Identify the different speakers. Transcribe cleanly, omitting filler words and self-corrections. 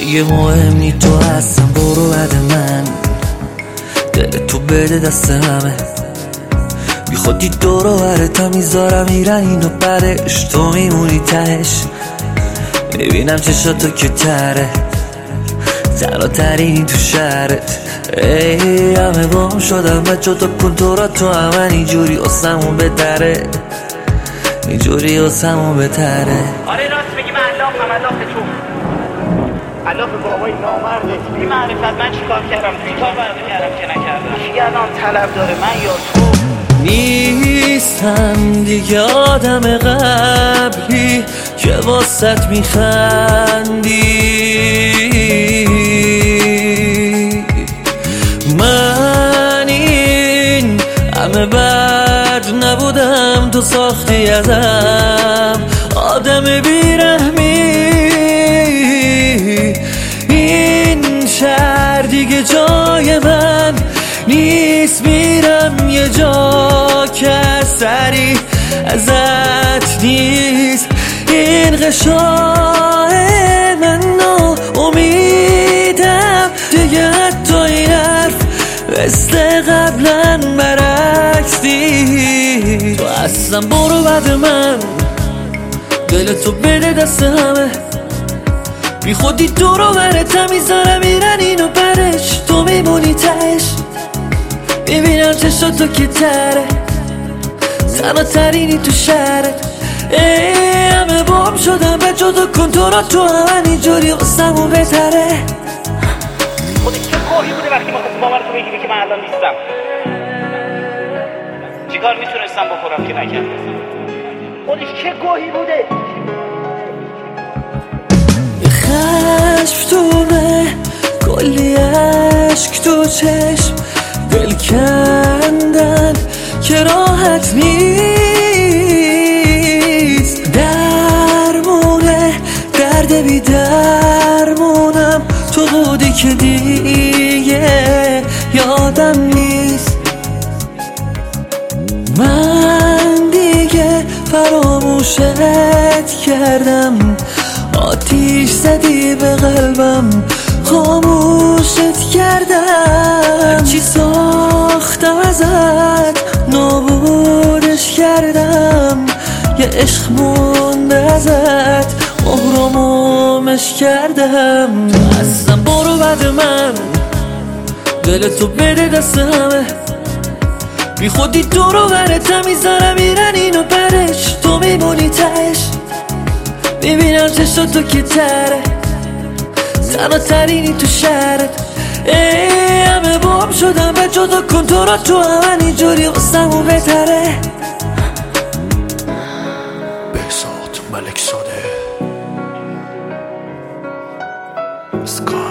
Speaker 1: دیگه مهم نی تو هستم، برو بعد من، دل تو بده دست همه، بی خودی دور و برتا میذارم میرن اینو برش، تو میمونی تهش، میبینم چشاتو که تره، تنها ترینی تو شهرت. ای همه بام شدم بچه تو کنتورا تو همه اینجوری اسمون بتره، اینجوری اسمون بتره.
Speaker 2: آره راست میگی، من الاف تو الاف بابای نامرده بی معرفت. من چیکار کردم؟ توی کار برده که نکردم. کی الان طلب داره، من یا تو؟
Speaker 1: نیستم دیگه آدم قبلی که واسط میخندی، من این همه بد نبودم، تو ساختی ازم آدم بیرحمی. این شهر دیگه جای من نیست، میرم یه جا که سری ازت نیست. این غشای من امیدم دیگه، حتی این حرف مثل قبلا برعکس نیست. تو اصلا برو بعد من، دل تو بده دست همه، بی خودی دور و برت میذارم میرن اینو برش، تو میمونی تهش، میبینم چشاتو که تره، تنها ترینی تو شهرت. ای همه بام شدم بچه تو کنتورا تو همه اینجوری اسمون بتره.
Speaker 2: خودی چه گاهی بوده وقتی ما کسی باور تو بگیری که من الان نیستم؟ چیکار میتونستم بخورم که نکردم؟ خودی چه گاهی بوده؟
Speaker 1: خشمتونه کلی عشق تو چشم، دل کندن که راحت نیست، درمونه درد بی درمونم، تو بودی که دیگه یادم نیست. من دیگه فراموشت کردم، آتیش زدی به قلبم، خاموشت کردم، چی ساختم ازت نابودش کردم، یه عشق مونده ازت مهرمومش کردم. تو اصلا برو بعد من، دل تو بده دست همه، بی خودی دور و برت میذارم میرن اینو برش، تو میمونی تهش، میبینم چشاتو که تره، تنها ترینی تو شهرت. ای همه بام شدم بچه تو کنتورا تو همه اینجوری اسمون بتره.
Speaker 3: بهزاد ملک زاده